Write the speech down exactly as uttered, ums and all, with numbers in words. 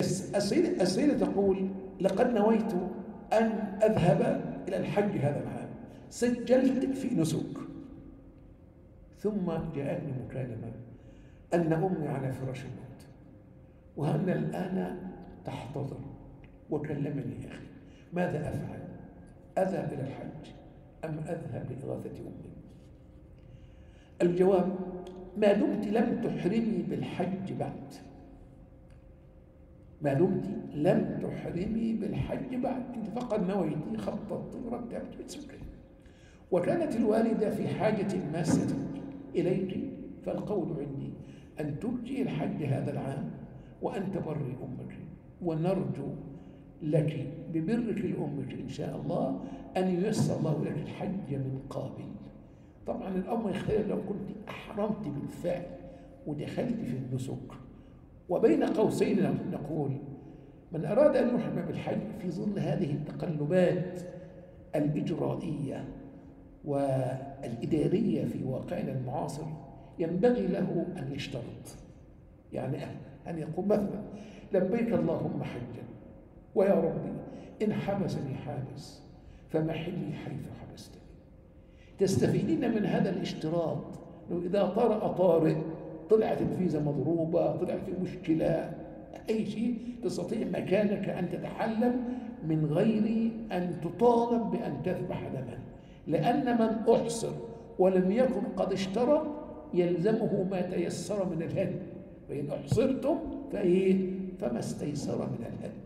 السيدة, السيدة تقول: لقد نويت أن أذهب إلى الحج هذا العام، سجلت في نسك، ثم جاءتني مكالمة أن أمي على فراش الموت، وأنا الآن تحتضر، وكلمني أخي: ماذا أفعل؟ أذهب إلى الحج أم أذهب لإغاثة أمي؟ الجواب: ما دمت لم تحرمي بالحج بعد، ما دمت لم تحرمي بالحج بعد، أنت فقط نويتي، خططت، رتبت، بتسكري، وكانت الوالدة في حاجة ماسة إليك، فالقول عندي أن ترجي الحج هذا العام وأن تبري أمك، ونرجو لك ببرك لأمك إن شاء الله أن ييسر الله لك الحج من قابل. طبعا الأمر يختلف لو كنت أحرمت بالفعل ودخلت في النسك. وبين قوسين نقول: من أراد أن يحرم بالحج في ظل هذه التقلبات الإجرائية والإدارية في واقعنا المعاصر، ينبغي له أن يشترط، يعني أن يقول مثلا: لبيك اللهم حجا، ويا ربي إن حبسني حابس فمحلي حيث حبستني. تستفيدين من هذا الاشتراط، لو إذا طرأ طارئ، طلعت الفيزا مضروبة، طلعت في مشكلة، أي شيء، تستطيع مكانك أن تتحلل من غير أن تطالب بأن تذبح دما، لأن من أحصر ولم يكن قد اشترى يلزمه ما تيسر من الهدي، فإن أحصرتم فإيه؟ فما استيسر من الهدي.